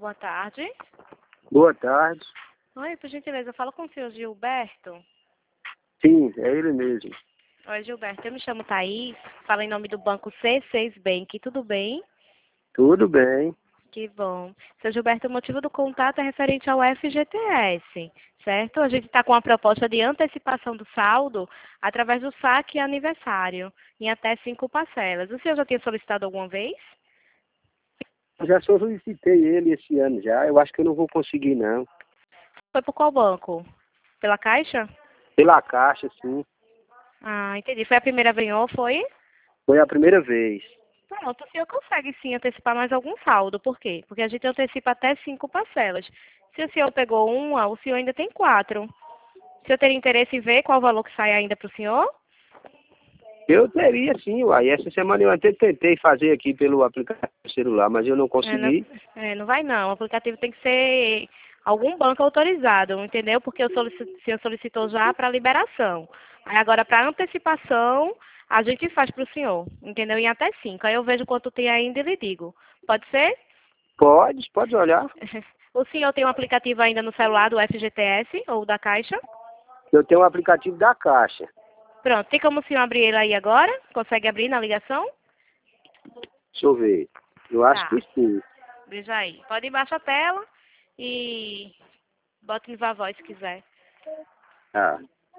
boa tarde. Boa tarde. Oi, por gentileza, fala com o senhor Gilberto. Sim, é ele mesmo. Oi, Gilberto, eu me chamo Thaís, falo em nome do banco C6 Bank, tudo bem? Tudo bem. Que bom. Seu Gilberto, o motivo do contato é referente ao FGTS, certo? A gente está com uma proposta de antecipação do saldo através do saque aniversário, em até 5 parcelas. O senhor já tinha solicitado alguma vez? Já solicitei ele esse ano já. Eu acho que eu não vou conseguir, não. Foi por qual banco? Pela Caixa? Pela Caixa, sim. Ah, entendi. Foi a primeira vez ou foi? Foi a primeira vez. Pronto, o senhor consegue sim antecipar mais algum saldo. Por quê? Porque a gente antecipa até 5 parcelas. Se o senhor pegou uma, o senhor ainda tem 4. O senhor teria interesse em ver qual o valor que sai ainda para o senhor? Eu teria sim, uai. Essa semana eu até tentei fazer aqui pelo aplicativo celular, mas eu não consegui. Não vai não. O aplicativo tem que ser algum banco autorizado, entendeu? Porque o senhor solicitou já para liberação. Aí agora para antecipação, a gente faz para o senhor, entendeu? Em até 5. Aí eu vejo quanto tem ainda e lhe digo. Pode ser? Pode olhar. O senhor tem um aplicativo ainda no celular do FGTS ou da Caixa? Eu tenho um aplicativo da Caixa. Pronto, tem como o senhor abrir ele aí agora? Consegue abrir na ligação? Deixa eu ver. Eu acho Tá, que sim. veja aí. Pode ir embaixo a tela e bota no Viva Voz se quiser. Ah,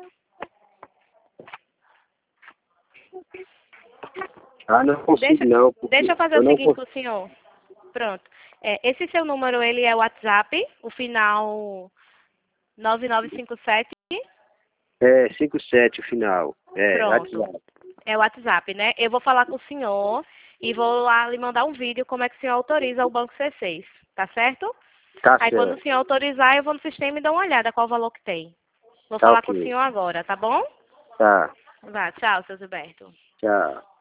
não consigo não. Porque Deixa eu fazer eu o não seguinte com consigo. o senhor. Pronto. Esse seu número, ele é o WhatsApp, o final 9957. É 57 o final. É, Pronto. WhatsApp. É o WhatsApp, né? Eu vou falar com o senhor e vou lá lhe mandar um vídeo como é que o senhor autoriza o Banco C6. Tá certo? Tá Aí quando o certo. senhor autorizar, eu vou no sistema e dar uma olhada qual o valor que tem. Vou Tá falar com o ok. senhor agora, tá bom? Tá. Vá, tchau, seu Gilberto. Tchau.